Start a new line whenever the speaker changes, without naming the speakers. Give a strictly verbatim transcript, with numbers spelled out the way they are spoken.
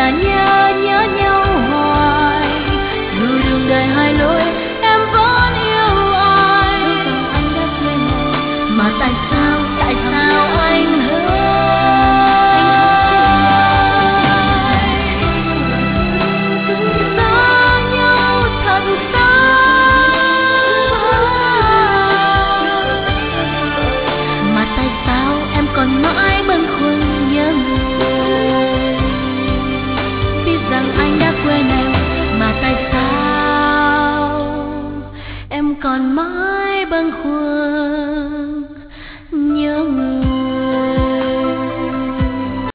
là nhớ nhớ nhau hoài. Dù đường đời hai lối em vẫn yêu anh. Dẫu rằng anh đã quên em, mà tại sao tại sao anh hỡi xa nhau thật xa. Mà tại sao em còn mãi bâng khuâng nhớ người, biết rằng anh đã quên em, mà tại sao em còn mãi bâng khuâng.